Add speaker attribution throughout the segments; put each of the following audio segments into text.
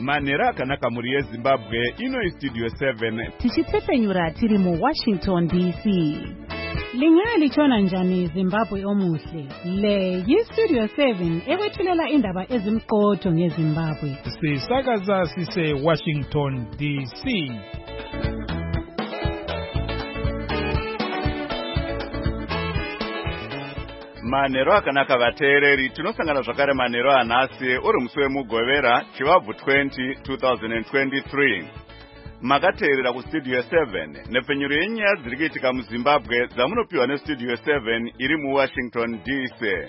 Speaker 1: manhero akanaka muri yezimbabwe ino Studio 7
Speaker 2: tichitsepenyura tiri mu Washington DC. Lingaya lichona njani Zimbabwe omuhle? Le yi-Studio 7 ekwethulela indaba ezimqotho ngeZimbabwe.
Speaker 3: Sisakaza sise Washington DC.
Speaker 1: manhero akanaka vateereri, tinosangana zvakare manhero anhasi uri musi wemugovera chivabvu 20 2023. makateerera kustudio 7 nepfenyuro yenyaya dziri kuitika muzimbabwe dzamunopiwa nestudio 7 iri muwashington DC.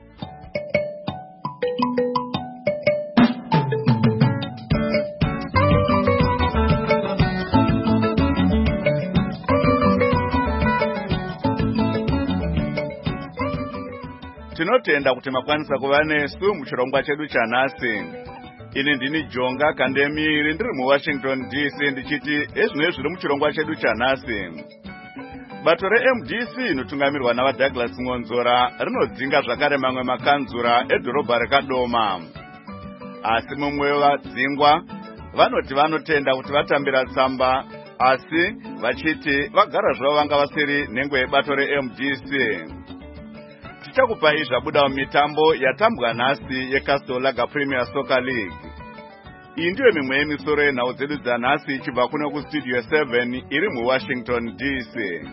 Speaker 1: tinotenda kuti makwanisa kuva nesu muchirongwa chedu chanhasi. ini ndini Jonga Kandemiri ndiri muWashington DC ndichiti ezvinoi zviri muchirongwa chedu chanhasi. bato reMDC inotungamirwa navaDouglas Ngonzora rinodzinga zvakare mamwe makanzura edhorobha reKadoma. asi mumwe wevadzingwa vanoti vanotenda kuti vatambira tsamba, asi vachiti vagara zvavo vanga vasiri nhengo yebato reMDC. tichakupai zvabuda mumitambo yatambwa nhasi yeCastle Lager Premier Soccer League. iyi ndiyo mimwe yemisoro yenhau dzedu dzanhasi ichibva kuno kustudio 7 iri muWashington DC.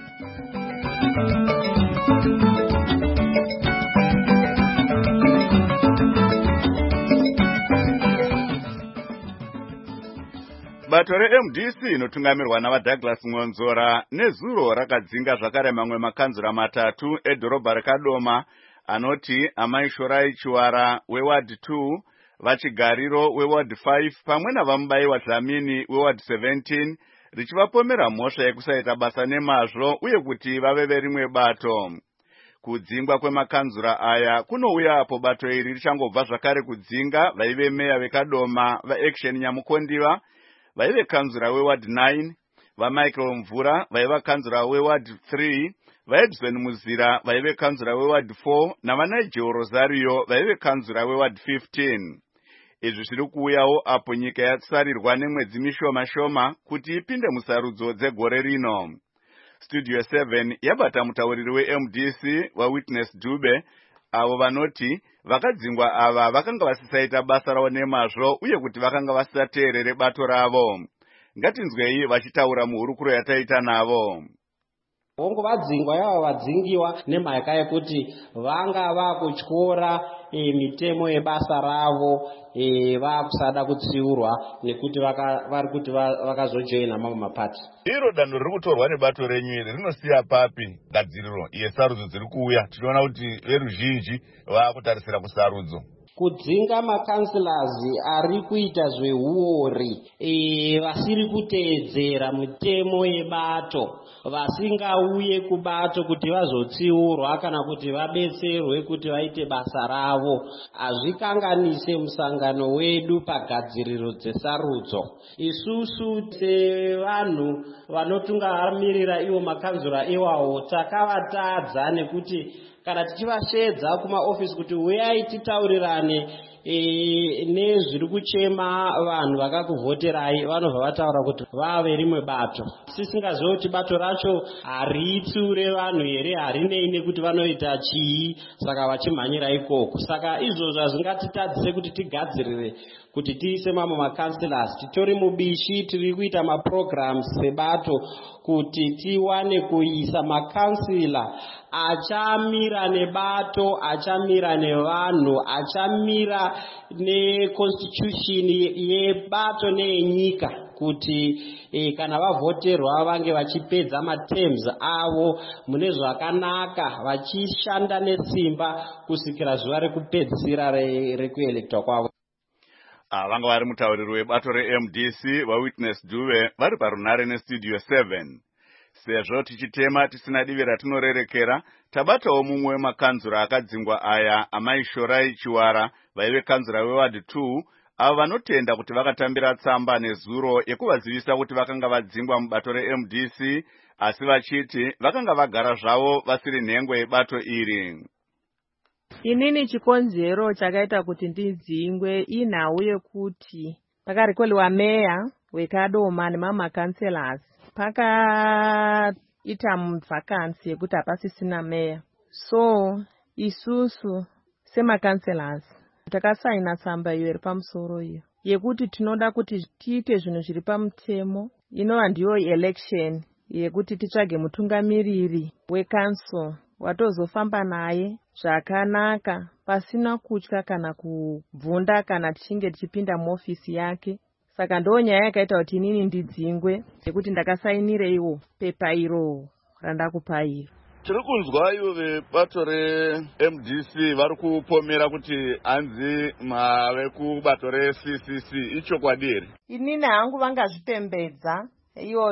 Speaker 1: bato reMDC inotungamirwa navaDouglas Ngonzora nezuro rakadzinga zvakare mamwe makanzura matatu edhorobha reKadoma anoti Amai Shorai Chiwara weward 2, vachigariro weward 5 pamwe navamubayiwa Dlamini weward 17 richivapomera mhosva yekusaita basa nemazvo uye kuti vave verimwe bato. kudzingwa kwemakanzura aya kunouya apo bato iri richangobva zvakare kudzinga vaive meya veKadoma vaAction Nyamukondiva, vaive kanzura weward 9, vaMichael Mvura vaiva kanzura weward 3, vaEdson Muzira vaive kanzura weward 4 navaNigel Rosario vaive kanzura weward 15. izvi zviri kuuyawo apo nyika yatsarirwa nemwedzi mishoma kuti ipinde musarudzo dzegore rino. Studio 7 yabata mutauriri weMDC waWitness Dube avo vanoti vakadzingwa ava vakanga vasisaita basa ravo nemazvo uye kuti vakanga vasisateerere bato ravo. ngatinzwei vachitaura muhurukuro yataita navo.
Speaker 4: Vongo vadzingwa yavo vadzingiwa nemhaka yekuti vanga vakutyora mitemo yebasa ravo vakusada kutsiurwa nekuti vari kuti vakazojoina mamwe mapati.
Speaker 1: iro danho riri kutorwa nebato renyu iri rinosiya papi gadziriro yesarudzo dziri kuuya? tinoona kuti veruzhinji vakutarisira kusarudzo.
Speaker 4: kudzinga makansilazi ari kuita zveuori, vasiri kuteedzera mitemo yebato, vasingauye kubato kuti vazotsiurwa kana kuti vabetserwe kuti vaite basa ravo, hazvikanganise musangano wedu pagadziriro dzesarudzo. isusu sevanhu vanotungamirira ivo makanzura iwawo takavatadza nekuti kana tichivasvedza kumaofisi kuti uyai titaurirane nezviri kuchema vanhu vakakuvhoterai, vanobva vataura kuti vave rimwe bato. tisingazivi kuti bato racho haritsiure vanhu here, harinei nekuti vanoita chii, saka vachimhanyira ikoko. saka izvozvo hazvingatitadzise kuti tigadzirire kuti tiise mamwe makansilas. titori mubishi, tiri kuita maprograms sebato kuti tiwane kuisa makansila achamira nebato, achamira nevanhu, achamira neconstitution yebato neyenyika, kuti kana vavhoterwa vange vachipedza matems avo mune zvakanaka, vachishanda nesimba kusvikira zuva rekupedzisira rekuelektwa kwavo.
Speaker 1: vanga vari mutauriri webato reMDC waWitness Dube vari parunhare nestudio 7. sezvo tichitema tisina divi ratinorerekera, tabatawo mumwe wemakanzura akadzingwa aya Amai Shorai Chiwara vaive kanzura weward 2 avo vanotenda kuti vakatambira tsamba nezuro yekuvazivisa kuti vakanga vadzingwa mubato reMDC, asi vachiti vakanga vagara zvavo vasiri nhengo yebato iri.
Speaker 5: inini chikonzero chakaita kuti ndidzingwe inhau yekuti pakarekoliwa meya weKadoma nemamakanselas. Pakaita vhakansi yekuti hapasisina meya. So isusu semakanselas takasaina tsamba iyo iri pamusoro iyo yekuti tinoda kuti tiite zvinhu zviri pamutemo, inova ndiyo election yekuti titsvage mutungamiriri wekanso watozofamba naye zvakanaka pasina kutya kana kubvunda kana tichinge tichipinda muofisi yake. Saka ndo nyaya yakaita kuti inini ndidzingwe nekuti ndakasainireiwo pepa iro randakupa iro.
Speaker 1: Tiri kunzwa ivo vebato reMDC vari kupomera kuti hanzi mave kubato reCCC, ichokwadi here?
Speaker 5: Inini hangu vangazvipembedza ivo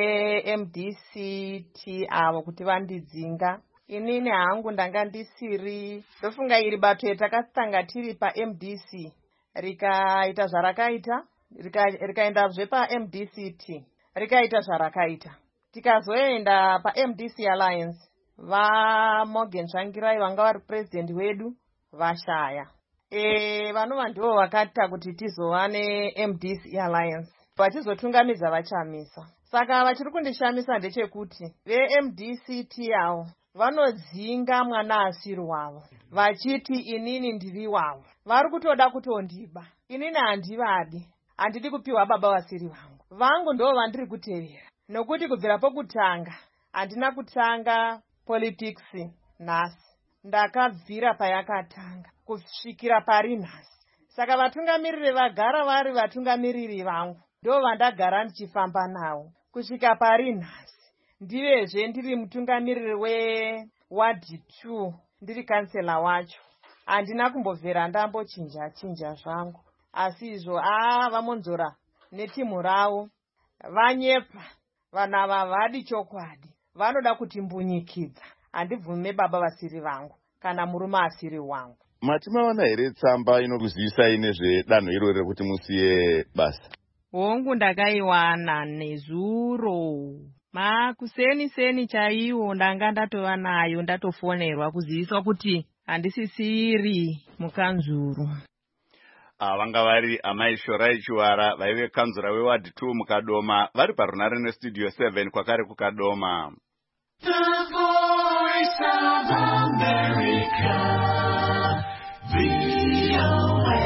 Speaker 5: veMDCT avo kuti vandidzinga. Inini hangu ndanga ndisiri, ndofunga iri bato yetakatanga tiri paMDC rikaita zvarakaita, rikaendazve paMDCT rikaita zvarakaita. Tikazoenda paMDC Alliance, vaMorgan Tsvangirai vanga vari president wedu vashaya. Vanova ndivo vakaita kuti tizova neMDC Alliance, vachizotungamidza vachamisa. Saka vachiri kundishamisa ndechekuti veMDCT avo vanodzinga mwana asiri wavo vachiti inini ndiri wavo. Vari kutoda kutondiba. Inini handivadi, handidi kupiwa baba vasiri vangu. Vangu ndo vandiri kutevera. Nokuti kubvira pokutanga handina kutanga politics nhasi, ndakabvira payakatanga kusvikira pari nhasi. Saka vatungamiriri vagara vari vatungamiriri vangu, ndo vandagara ndichifamba navo kusvika pari nhasi. Ndivezve ndiri mutungamiriri wewadi 2, ndiri kansela wacho. Handina kumbobvera ndambochinja zvangu, asi izvo vamonzora netimu ravo vanyepa. Vanhu ava havadi chokwadi, vanoda kutimbunyikidza. Handibvume baba vasiri vangu kana murume asiri wangu.
Speaker 1: Mati mawana here tsamba inokuzivisai nezvedanho irori rekuti musiye basa?
Speaker 5: Hongu ndakaiwana nezuro. Makuseni chaiwo ndanga ndatova nayo, ndatofonerwa kuziviswa kuti handisisiri mukanzuru.
Speaker 1: Vanga vari amai Shorai Chiwara vaive kanzura wewadi 2 muKadoma, vari parunare nestudio 7 kwakare kuKadoma. The Voice of America, VOA.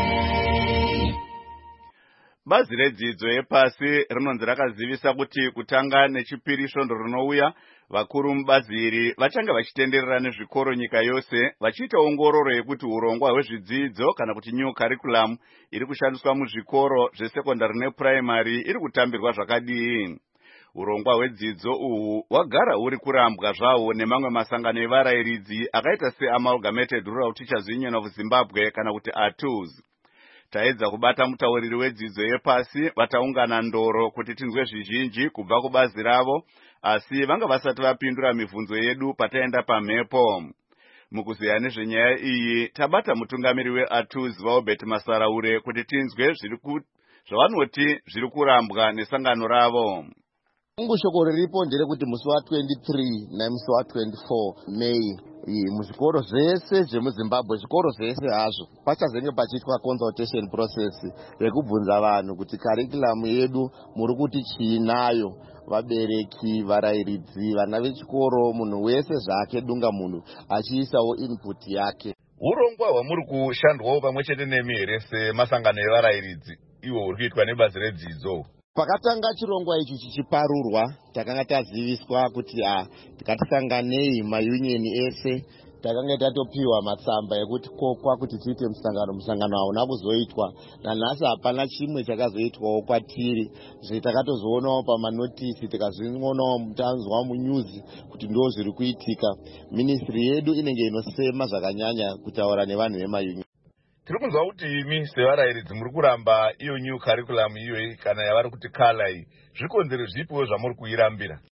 Speaker 1: Bazi redzidzo yepasi rinonzi rakazivisa kuti kutanga nechipiri svondo rinouya, vakuru mubazi iri vachange vachitenderera nezvikoro nyika yose vachiita ongororo yekuti urongwa hwezvidzidzo kana kuti new curriculum iri kushandiswa muzvikoro zvesekondari nepuraimari iri kutambirwa zvakadii. Urongwa hwedzidzo uhu hwagara huri kurambwa zvahwo nemamwe masangano evarayiridzi akaita seAmalgamated Rural Teachers Union of Zimbabwe kana kuti ATUZ. Taedza kubata mutauriri wedzidzo yepasi vataungana ndoro kuti tinzwe zvizhinji kubva kubazi ravo, asi vanga vasati vapindura mibvunzo yedu pataenda pamhepo. Mukuziya nezvenyaya iyi tabata mutungamiri weATUZ vaObert Masaraure kuti tinzwe zvavanoti zviri kurambwa nesangano ravo.
Speaker 6: Shoko riripo nderekuti musi wa23 nemusi wa24 Mei muzvikoro zvese zvemuZimbabwe, zvikoro zvese hazvo, pachazenge pachiitwa consultation process rekubvunza vanhu kuti curriculum yedu muri kuti chiinayo, vabereki, varayiridzi, vana vechikoro, munhu wese zvake dunga munhu achiisawo input yake.
Speaker 1: Urongwa hwamuri kushandwawo pamwe chete nemi here semasangano evarayiridzi iwo uri kuitwa nebazi redzidzo?
Speaker 6: Pakatanga chirongwa ichi chichiparurwa, takanga taziviswa kuti tikatisanganei maunion ese, takanga tatopiwa matsamba ekuti kokwa kuti tiite musangano hauna kuzoitwa, nanhasi hapana chimwe chakazoitwawo kwatiri. Takatozoonawo pamanotisi, tikazvionawo tanzwa munews kuti ndo zviri kuitika. Ministry yedu inenge inosema zvakanyanya kutaura nevanhu vemaunion.
Speaker 1: Tiri kunzwa kuti imi sevarayiridzi muri kuramba iyo new curriculum iyo kana yavari kuti kala iyi, zvikonzero zvipiwo zvamuri kuirambira?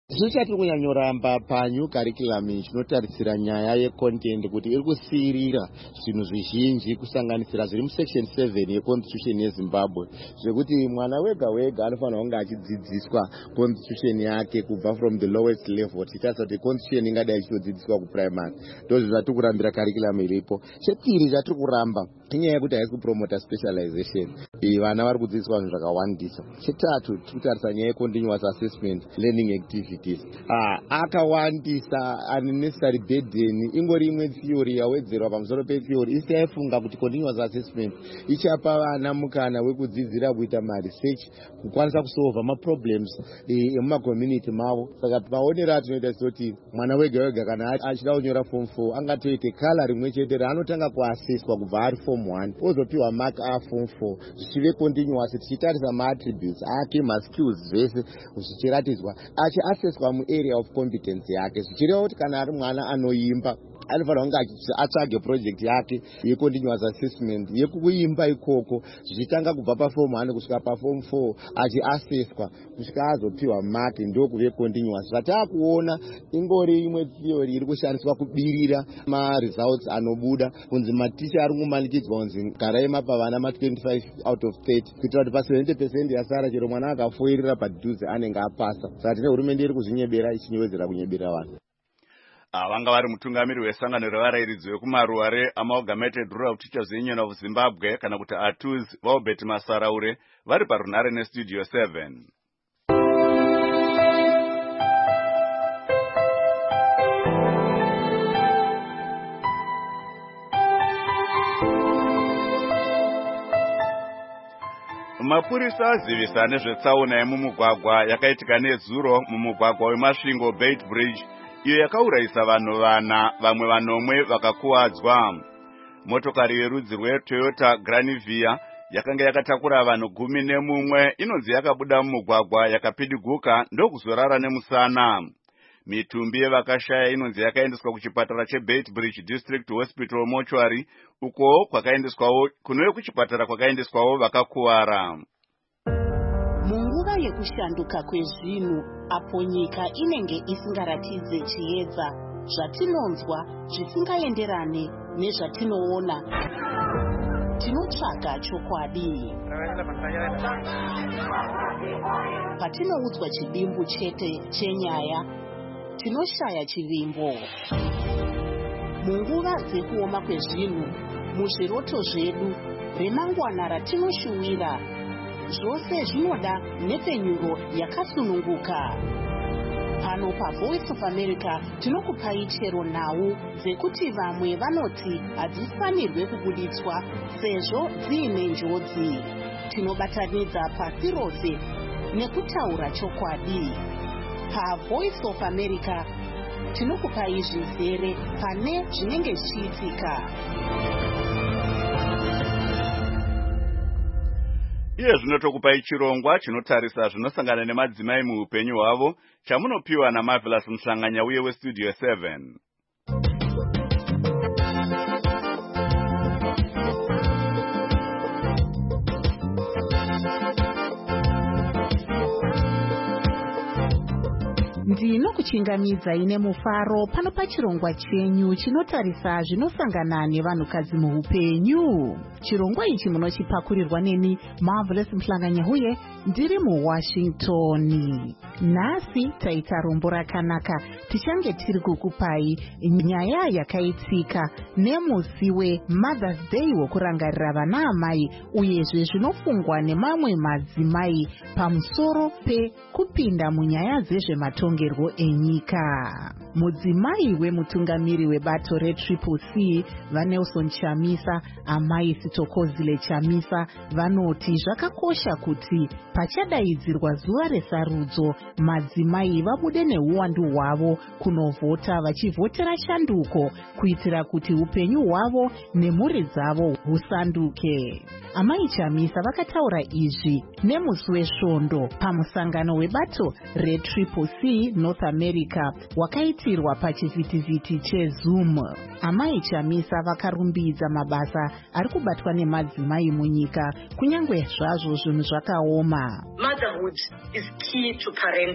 Speaker 6: Zvino chatiri kunyanyoramba panyu curriculum chinotarisira nyaya yecontent kuti iri kusirira zvinhu zvizhinji kusanganisira zviri musection 7 yeconstitution yeZimbabwe zvekuti mwana wega wega anofanira kunge achidzidziswa constitution yake kubva from the lowest level tichitarisa kuti constitution ingadai ichitodzidziswa kuprimary. Ndozvo zvatiri kurambira curriculum iripo. Chepiri chatiri kuramba inyaya yekuti haisi kupromota specialization. Vana vari kudzidziswa zvinhu zvakawandisa. Chitatu tiri kutarisa nyaya yecontinuous assessment learning activities. Akawandisa unnecessary burden ingori imwe theory yawedzerwa pamusoro petheory isi yaifunga kuti continuous assessment ichapa vana mukana wekudzidzira kuita research kukwanisa kusolva maproblems emumacommunity mavo. Saka maonero atinoita kuti mwana wega wega kana achida kunyora form 4 angatoite kala rimwe chete raanotanga kuassesswa kubva ari form 1 ozopiwa mark form 4 zvichive continuous tichitarisa maattributes ake maskills zvese zvichiratidzwa achiassesswa muarea of competence yake zvichireva kuti kana ari mwana anoimba anofanira kunge atsvage project yake yecontinuous assessment yekuimba ikoko zvichitanga kubva paform 1 kusvika paform 4 achiassesswa kusvika azopiwa mark ndokuve continuous. Zvatakuona ingori imwe theory iri kushandiswa kubirira results anobuda kunzi maticha ari kumanikidzwa kunzi garai mapa vana 25 out of 30 kuitira kuti pa 70% yasara chero mwana akafoirira padhuze anenge apasa. Saka tine hurumende iri kuzvinyebera ichinyewedzera kunyebera vanhu.
Speaker 1: Vanga vari mutungamiri wesangano revarairidzi vekumaruare Amalgamated Rural Teachers Union of Zimbabwe kana kuti ATUZ Vaubert Masaraure vari parunhare nestudio 7. Mapurisa azivisa nezvetsaona yemumugwagwa yakaitika nezuro mumugwagwa weMasvingo Beit Bridge iyo yakaurayisa vanhu vana vamwe vanomwe vakakuwadzwa. Motokari yerudzi rweToyota Granivia yakanga yakatakura vanhu 11 inonzi yakabuda mumugwagwa yakapidiguka ndokuzorara nemusana. Mitumbi yevakashaya inonzi yakaendeswa kuchipatara cheBeit Bridge District Hospital Mortuary uko kunove kuchipatara kwakaendeswawo vakakuwara.
Speaker 7: Munguva yekushanduka kwezvinhu apo nyika inenge isingaratidze chiedza zvatinonzwa zvisingaenderane nezvatinoona tinotsvaga chokwadi. Patinoudzwa chidimbu chete chenyaya tinoshaya chivimbo. Munguva dzekuoma kwezvinhu muzviroto zvedu remangwana ratinoshuwira zvose zvinoda nepfenyuro yakasununguka. Pano paVoice of America tinokupai chero nhau dzekuti vamwe vanoti hadzifanirwe kubuditswa sezvo dziine njodzi. Tinobatanidza pasi rose nekutaura chokwadi. PaVoice of America tinokupai zvizere pane zvinenge zvichiitika.
Speaker 1: Iye zvinotokupai chirongwa chinotarisa zvinosangana nemadzimai muupenyu hwavo chamunopiwa naMarvelous Mhlanganya uye westudio 7.
Speaker 2: Ndinokuchingamidzai nemufaro pano pachirongwa chenyu chinotarisa zvinosangana nevanhukadzi muupenyu. Chirongwa ichi munochipakurirwa neni Marvelous Mhlanganya uye ndiri muWashington. Nhasi taita rombo rakanaka tichange tiri kukupai nyaya yakaitika nemusi weMother's Day wokurangarira vana amai uyezve zvinofungwa nemamwe madzimai pamusoro pekupinda munyaya dzezvematongerwo enyika. Mudzimai wemutungamiri webato reCCC vaNelson Chamisa, amai Sitokozile Chamisa vanoti zvakakosha kuti pachadaidzirwa zuva resarudzo madzimai vabude neuwandu hwavo kunovhota vachivhotera shanduko kuitira kuti upenyu hwavo nemhuri dzavo husanduke. Amai Chamisa vakataura izvi nemusi wesvondo pamusangano webato reCCC North America wakaitirwa pachivhitivhiti cheZoom. Amai Chamisa vakarumbidza mabasa ari kubatwa nemadzimai munyika kunyange zvazvo zvinhu zvakaoma.
Speaker 8: Motherhood is key to parenting.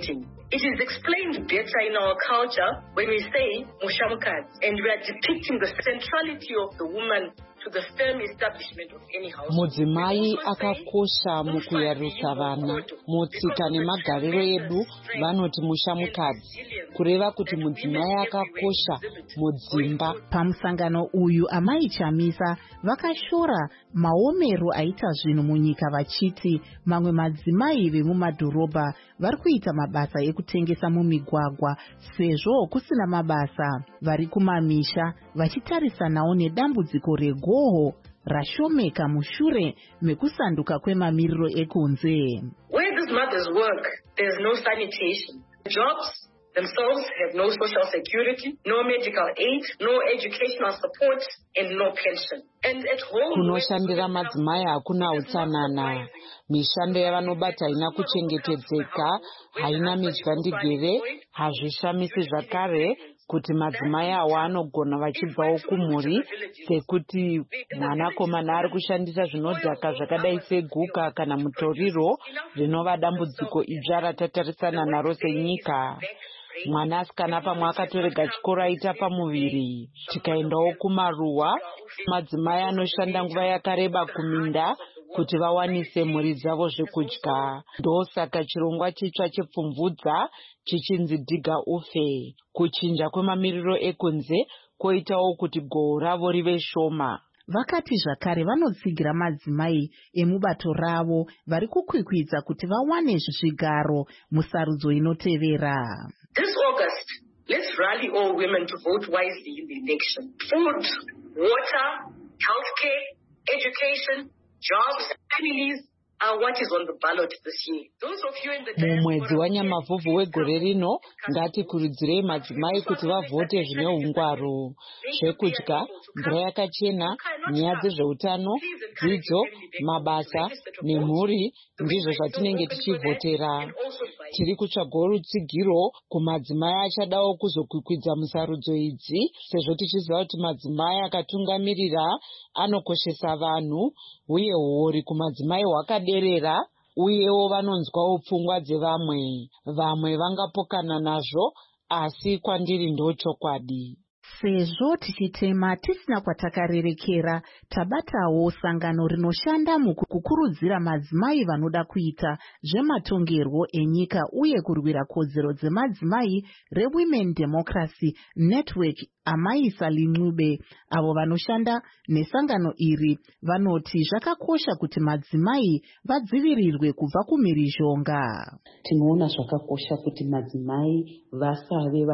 Speaker 8: It is explained better in our culture when we say mushamukadzi, and we are depicting the centrality of the woman to the firm establishment of any household.
Speaker 9: Mudzimai akakosha mukuyarutsa vana. Mutsika nemagariro edu vanoti mushamukadzi, kureva kuti mudzimai akakosha mudzimba.
Speaker 2: Pamusangano uyu amai Chamisa vakashora maomero aita zvinhu munyika vachiti mamwe madzimai vemumadhorobha vari kuita mabasa ekutengesa mumigwagwa sezvo kusina mabasa, vari kumamisha vachitarisanawo nedambudziko regoho rashomeka mushure mekusanduka kwemamiriro ekunze.
Speaker 8: Where these mothers work, there's no sanitation. Jobs themselves have no social security, no medical aid, no educational support, and no pension. And at home,
Speaker 9: kunoshandira madzimai hakuna utsanana. Mishando yavanobata haina kuchengetedzeka, haina midyandigere. Hazvishamisi zvakare kuti madzimai awo anogona vachibvawo kumhuri sekuti mwanakomana ari kushandisa zvinodhaka zvakadai seguka kana mutoriro, rinova dambudziko idzva ratatarisana naro senyika. Mwanasikana pamwe akatorega chikoro aita pamuviri. Tikaendawo kumaruwa, madzimai anoshanda nguva yakareba kuminda kuti vawanise mhuri dzavo zvekudya. Ndosaka chirongwa chitsva chepfumvudza chichinzi dhiga ufe. Kuchinja kwemamiriro ekunze koitawo kuti goho ravo rive shoma.
Speaker 2: Vakati zvakare vanotsigira madzimai emubato ravo vari kukwikwidza kuti vawane zvigaro musarudzo inotevera.
Speaker 8: This August, let's rally all women to vote wisely in the election. Food, water, healthcare, education, jobs, families are what is on the ballot this year. Those of you in the
Speaker 9: mumwedzi wanyamavhuvhu wegore rino ngatikurudzirei madzimai kuti vavhote zvine ungwaru. Zvekudya, mvura yakachena, nyaya dzezveutano, dzidzo, mabasa nemhuri ndizvo zvatinenge tichivhotera. Tiri kutsvagawo rutsigiro kumadzimai achadawo kuzokwikwidza musarudzo idzi, sezvo tichiziva kuti madzimai akatungamirira anokoshesa vanhu uye huori kumadzimai hwakaderera, uyewo vanonzwawo pfungwa dzevamwe. Vamwe vangapokana nazvo, asi kwandiri ndochokwadi.
Speaker 2: Sezvo tichitema tisina kwatakarerekera, tabatawo sangano rinoshanda mukukurudzira madzimai vanoda kuita zvematongerwo enyika uye kurwira kodzero dzemadzimai reWomen Democracy Network Amai Salinxube. Avo vanoshanda nesangano iri vanoti zvakakosha kuti madzimai vadzivirirwe kubva kumhirizhonga.
Speaker 7: Tinoona zvakakosha kuti madzimai vasave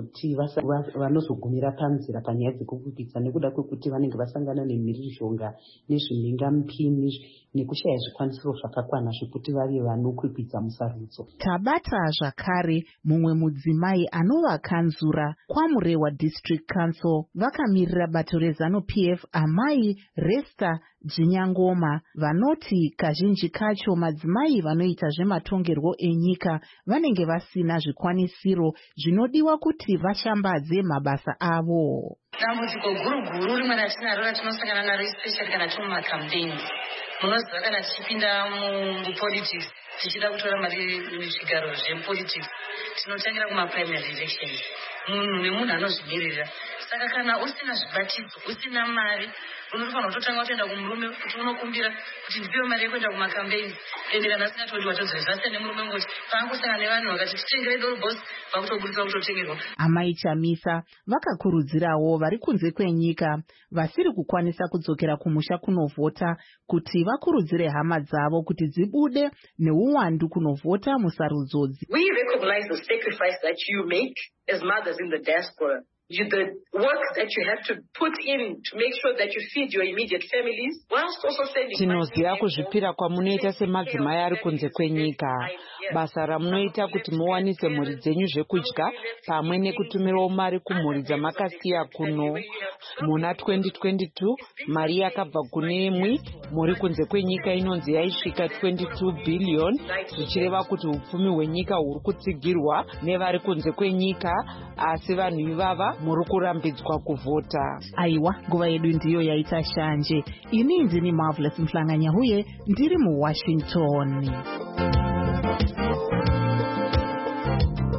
Speaker 7: vanozogumira panzira panyaya dzekukwikwidza nekuda kwekuti vanenge vasangana nemhirizhonga nezvinengamupini nekushaya zvikwanisiro zvakakwana zvekuti vave vanokwikwidza musarudzo.
Speaker 2: Tabata zvakare mumwe mudzimai anova kanzura kwaMurewa District Council vakamirira bato rezanu PF Amai Resta Jinyangoma vanoti kazhinji kacho madzimai vanoita zvematongerwo enyika vanenge vasina zvikwanisiro zvinodiwa kuti vashambadze mabasa avo.
Speaker 8: Dambudziko guru rimwe ratinaro ratinosangana naro especially kana tiri mumacampaign. Munoziva kana tichipinda mupolitics tichida kutora mari muzvigaro zvepolitics tinotangira kumaprimary elections. Munhu nemunhu anozvimirira. Saka kana usina zvibatidzo, usina mari, unofanira kutotanga kuenda kumurume kuti unokumbira kuti ndipiwe mari yekuenda kumakampeini. Ende kana asingatondi watozozvasa nemurume ngoti paangosangana nevanhu vakati titengere doro boss vakutoburitsa kutotengerwa.
Speaker 2: Amai Chamisa vakakurudzirawo vari kunze kwenyika vasiri kukwanisa kudzokera kumusha kunovhota kuti vakurudzire hama dzavo kuti dzibude neuwandu kunovhota musarudzodzi.
Speaker 8: We recognize the sacrifice that you make as mothers in the diaspora. The work that you have to put in to make sure that you feed your immediate families, whilst also sending.
Speaker 9: Tinoziva kuzvipira kwamunoita semadzimai ari kunze kwenyika. Basa ramunoita kuti muwanise mhuri dzenyu zvekudya pamwe nekutumirawo mari kumhuri dzamakasiya kuno. Muna 2022 mari yakabva kune imwe muri kunze kwenyika inonzi yaisvika 22 billion, zvichireva kuti upfumi hwenyika huri kutsigirwa nevari kunze kwenyika, asi vanhu ivava muri kurambidzwa kuvhota.
Speaker 2: Aiwa, nguva yedu ndiyo yaita shanje. Ini ndini Marvelous Mhlanganyahuye ndiri muWashington.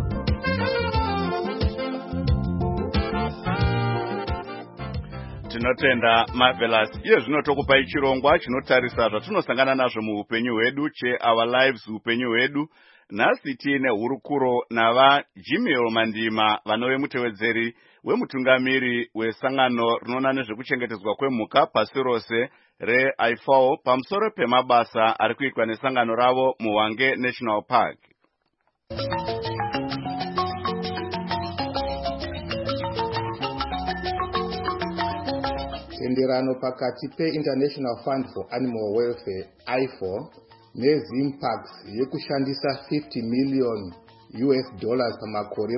Speaker 1: Tinotenda Marvelous. Iye zvino tokupai chirongwa chinotarisa zvatinosangana nazvo muupenyu hwedu Our Lives upenyu hwedu. Nhasi tiine hurukuro navaJimmy Mandima vanove mutevedzeri wemutungamiri wesangano rinoona nezvekuchengetedzwa kwemhuka pasi rose reIFAO pamusoro pemabasa ari kuitwa nesangano ravo muHwange National Park.
Speaker 10: Tenderano pakati pe-International Fund for Animal Welfare (IFAO) neZimparks yekushandisa $50 million pamakore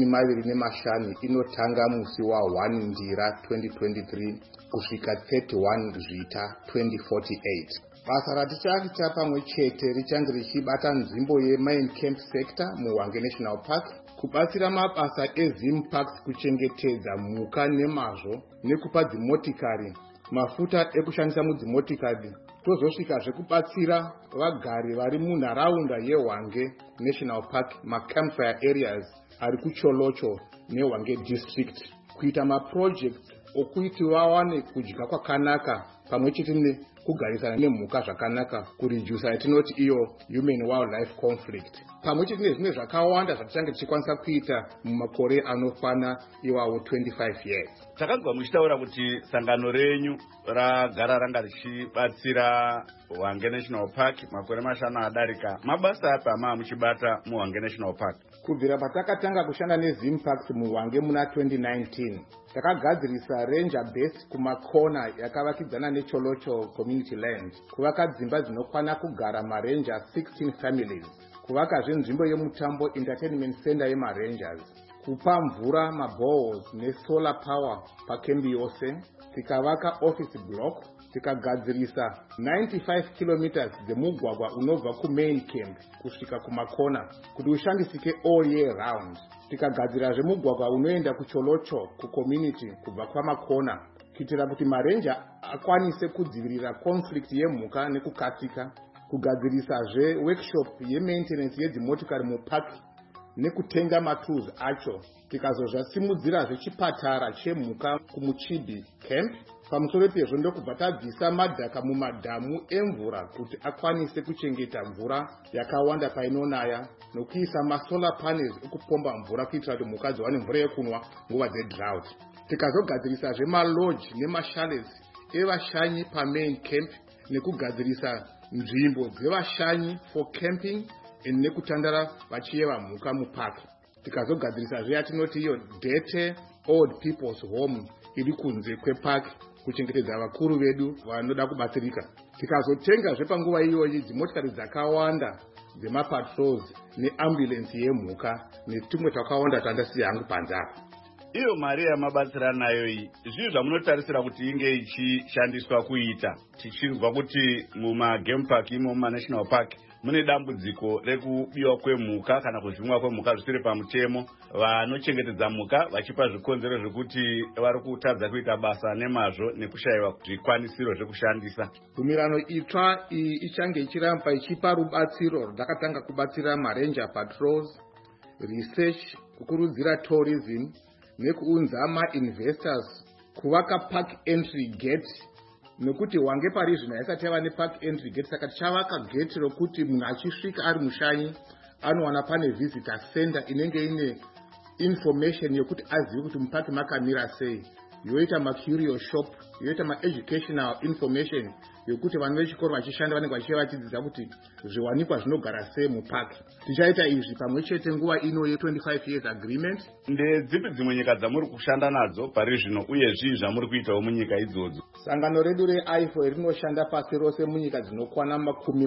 Speaker 10: 25 inotanga musi wa1 Ndira 2023 kusvika 31 Zvita 2048. Basa ratichaita pamwe chete richange richibata nzvimbo yeMain Camp Sector muHwange National Park, kubatsira mabasa eZimparks kuchengetedza mhuka nemazvo nekupa dzimotikari mafuta ekushandisa mudzimotikari, tozosvikazve kubatsira vagari vari munharaunda yeHwange National Park macampfire areas ari kuCholocho neHwange District, kuita maproject okuti vawane kudya kwakanaka pamwe chete nekugarisana nemhuka zvakanaka, kuredusa yatinoti iyo human wildlife conflict, pamwe chete nezvimwe zvakawanda zvatichange tichikwanisa kuita mumakore anofana iwawo 25 years.
Speaker 1: Takanzwa muchitaura kuti sangano renyu ragara ranga richibatsira Hwange National Park makore 5 adarika. Mabasa api amaa muchibata muHwange National Park?
Speaker 10: Kubvira patakatanga kushanda neZimparks muHwange muna 2019, takagadzirisa ranger base kumakona yakavakidzana neCholocho community land, kuvaka dzimba dzinokwana kugara marenja 16 families, kuvakazve nzvimbo yemutambo entertainment center yemarangers, kupa mvura maboreholes nesolar power pakembi yose, tikavaka office block, tikagadzirisa 95 km dzemugwagwa unobva kumain camp kusvika kumakona kuti ushandisike all year round, tikagadzirazve mugwagwa unoenda kuCholocho kucommunity kubva kwamakona kuitira kuti marenja akwanise kudzivirira conflict yemhuka nekukasika, kugadzirisazve workshop yemaintenance yedzimotikari mupark nekutenga matools acho, tikazozvasimudzirazve chipatara chemhuka kumuchibi camp. Pamusoro pezvo ndokubva tabvisa madhaka mumadhamu emvura kuti akwanise kuchengeta mvura yakawanda painonaya, nokuisa masolar panels ekupomba mvura kuitira kuti mhuka dziwane mvura yekunwa nguva dzedrought. Tikazogadzirisazve malodge nemashales evashanyi pamain camp nekugadzirisa nzvimbo dzevashanyi for camping nekutandara vachiyeva mhuka mupark. Tikazogadzirisazve yatinoti iyo Dete Old People's Home iri kunze kwepark kuchengetedza vakuru vedu vanoda kubatsirika. Tikazotengazve panguva iyoyi dzimotikari dzakawanda dzemapatrols neambulance yemhuka netumwe twakawanda twandasiya hangu panzapa.
Speaker 1: Iyo mari yamabatsira nayo iyi, zvii zvamunotarisira kuti inge ichishandiswa kuita? Tichinzwa kuti mumagame park imo munational park mune dambudziko rekubiwa kwemhuka kana kuzvimwa kwemhuka zvisiri pamutemo, vanochengetedza mhuka vachipa zvikonzero zvekuti vari kutadza kuita basa nemazvo nekushayiwa zvikwanisiro zvekushandisa.
Speaker 10: Bvumirano itsva iyi ichange ichiramba ichipa rubatsiro rwakatanga kubatsira maranger patrols, research, kukurudzira tourism nekuunza ma-investors, kuvaka park entry gate, nekuti Hwange parizvino haisati yava nepark entry gate, saka tichavaka gate rokuti munhu achisvika ari mushanyi anowana pane visitor center inenge ine information yokuti azive kuti mupark makamira sei, yoita macurio shop, yoita ma-educational information yokuti vana vechikoro vachishanda vanenge vachiva vachidzidza kuti zviwanikwa zvinogara sei mupark. Tichaita izvi pamwe chete nguva ino ye25 years agreement.
Speaker 1: Ndedzipi dzimwe nyika dzamuri kushanda nadzo pari zvino uye zvii zvamuri kuitawo munyika idzodzo?
Speaker 10: Sangano redu reIFAO rinoshanda pasi rose munyika dzinokwana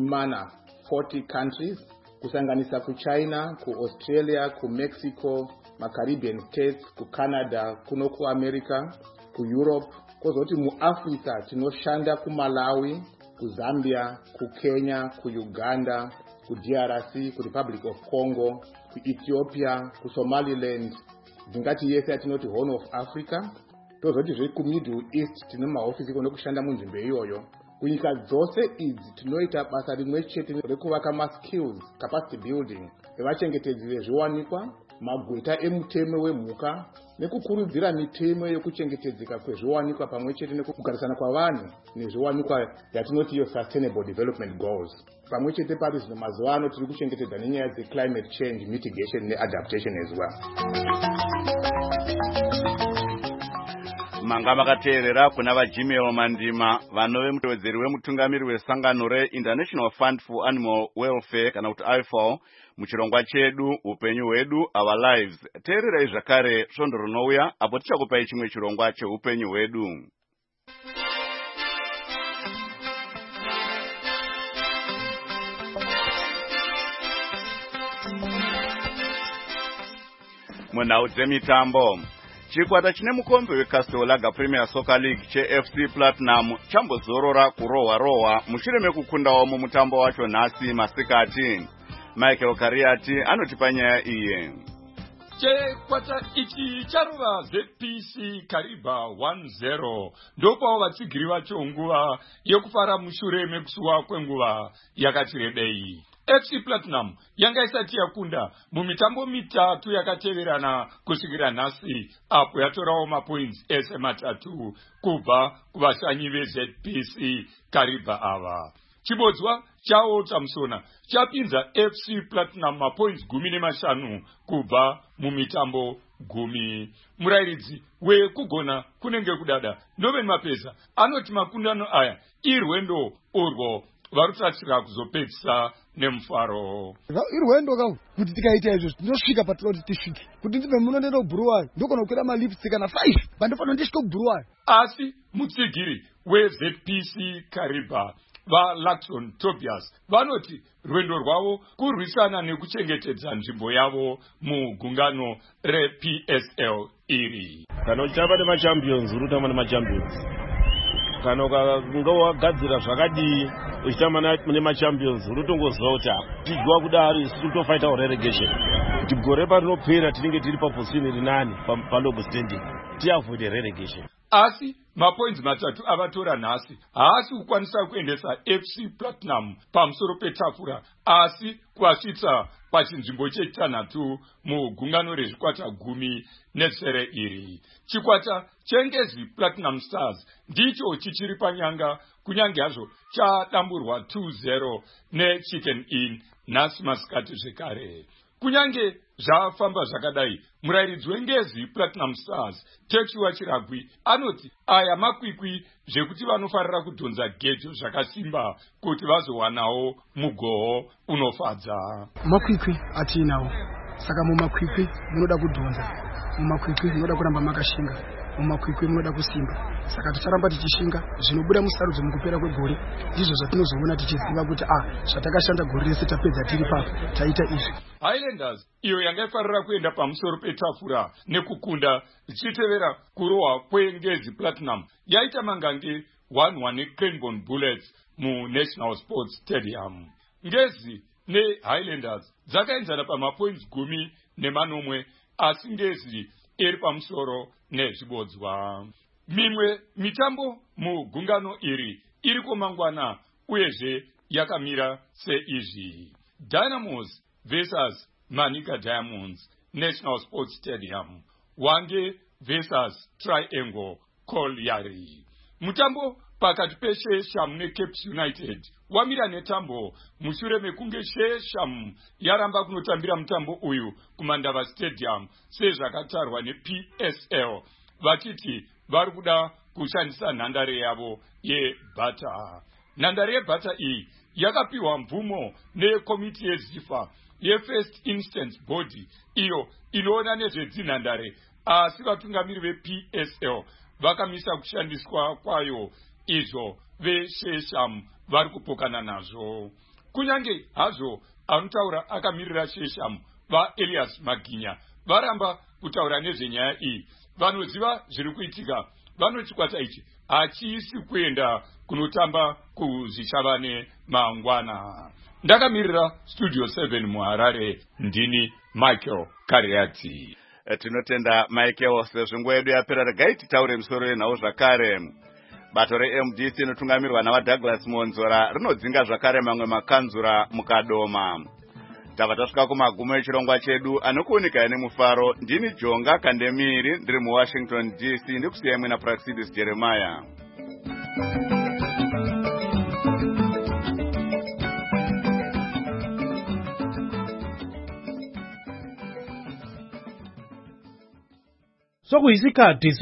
Speaker 10: 40 countries, kusanganisa kuChina, kuAustralia, kuMexico, maCaribbean states, kuCanada, kuno kuAmerica, kuEurope, kozoti muAfrica tinoshanda kuMalawi, kuZambia, kuKenya, kuUganda, kuDRC, kuRepublic of Congo, kuEthiopia, kuSomaliland, dzingati yese yatinoti Horn of Africa, tozoti zviri kuMiddle East tine mahofisi kunokushanda munzvimbo iyoyo. Kunyika dzose idzi tinoita basa rimwe chete rekuvaka ma-skills, capacity building, evachengetedzi vezviwanikwa, magweta emutemo wemhuka nekukurudzira mitemo yekuchengetedzeka kwezviwanikwa pamwe chete nekugarisana kwavanhu nezviwanikwa yatinoti iyo sustainable development goals. Pamwe chete pari zvino mazuva ano tiri kuchengetedza nenyaya dzeclimate change mitigation neadaptation as well.
Speaker 1: Manga makateerera kuna vaJimmy Mandima vanove mutevedzeri wemutungamiri wesangano reInternational Fund for Animal Welfare kana kuti IFAO muchirongwa chedu upenyu hwedu our lives. Teererai zvakare svondo rinouya apo tichakupai chimwe chirongwa cheupenyu hwedu. Munhau dzemitambo, chikwata chine mukombe weCastel Premier Soccer League cheFC Platinum chambozorora kurohwa mushure mekukundawo mumutambo wacho nhasi masikati. Michael Kariati anotipa nyaya iyi.
Speaker 11: Chikwata ichi charova ZPC Kariba 1-0 ndopawo vatsigiri vacho nguva yekufara mushure mekusuwa kwenguva yakati rebei. FC Platinum yanga isati yakunda mumitambo mitatu yakateverana kusvikira nhasi apo yatorawo mapoints ese matatu kubva kuvashanyi veZPC Kariba ava. Chibodzwa chawo Tamsona chapinza FC Platinum mapoints 15 kubva mumitambo 10. Murairidzi wekugona kunenge kudada Noven Mapeza anoti makundano aya irwendo urwo varutatsira kuzopedzisa nemufaro.
Speaker 12: Irwendo kau kuti tikaita izvo tinosvika patinoti tisvike kuti ndibe muno ndendo Buruwayo ndokona kukwira malipstick kana 5 bandofana ndisvike kuBuruwayo.
Speaker 11: Asi mutsigiri weZPC Kariba vaLaxon Tobias vanoti rwendo rwavo kurwisana nekuchengetedza nzvimbo yavo mugungano rePSL iri.
Speaker 13: Kana uchitamba nemachampions urutamba nemachampions. Kana ukange wagadzira zvakadii uchitamba nemachampions unotongoziva kuti tidyiwa kudaro isusu totofaita relegation. Kuti gore parinopera tinenge tiri paposition iri nani palogo standing tiavoid relegation.
Speaker 11: Asi mapoints matatu avatora nhasi haasi kukwanisa kuendesa FC Platinum pamusoro petafura asi kuvasvitsa pachinzvimbo chechitanhatu mugungano rezvikwata 10 nesere iri. Chikwata chengezi Platinum Stars ndicho chichiri panyanga kunyange hazvo chadamburwa 2-0 neChicken Inn nhasi masikati zvekare. Kunyange zvafamba zvakadai, murairidzi wengezi Platinum Stars Techiwa Chiragwi anoti aya makwikwi zvekuti vanofarira kudhonza gejo zvakasimba kuti vazowanawo mugoho unofadza.
Speaker 12: Makwikwi atinawo, saka mumakwikwi munoda kudhonza, mumakwikwi munoda kuramba makashinga, mumakwikwi munoda kusimba. Saka ticharamba tichishinga zvinobuda musarudzo mukupera kwegore ndizvo zvatinozoona tichiziva kuti zvatakashanda gore rese tapedza tiri papo taita izvi.
Speaker 11: Highlanders iyo yanga ifarira kuenda pamusoro petafura nekukunda ichitevera kurohwa kwengezi Platinum yaita mangange 1-1 neCranbourne Bullets muNational Sports Stadium. Ngezi neHighlanders dzakaenzana pamapoints 10 asi ngezi iri pamusoro nezvibodzwa. Mimwe mitambo mugungano iri komangwana uyezve yakamira seizvi: Dynamos versus Manica Diamonds National Sports Stadium, Wange versus Triangle Colliery. Mutambo pakati peShesham neCapes United wamira netambo mushure mekunge Shesham yaramba kunotambira mutambo uyu kuMandava Stadium sezvakatarwa nePSL vachiti vari kuda kushandisa nhandare yavo yeBata. Nhandare yeBata iyi yakapiwa mvumo nekomiti yeZIFA yeFirst Instance Body iyo inoona nezvedzinhandare, asi vatungamiri vePSL vakamisa kushandiswa kwayo izvo veShesham vari kupokana nazvo. Kunyange hazvo anotaura akamirira Shesham vaElias Maginya varamba kutaura nezvenyaya iyi, vanoziva zviri kuitika vanoti chikwata ichi hachiisi kuenda kunotamba kuzvichavane mangwana. Ndakamirira Studio 7 muHarare, ndini Michael Kariati.
Speaker 1: Tinotenda Michael, sezvo nguva yedu yapera regai titaure musoro yenhau zvakare. Bato reMDC inotungamirwa navaDouglas Monzora rinodzinga zvakare mamwe makanzura mukadoma. tava tasvika kumagumo echirongwa chedu anokuunika nemufaro. Ndini Jonga Kandemiri ndiri muWashington DC ndikusiyai mwena Praxidis Jeremiah.
Speaker 3: Sokuyisikhathi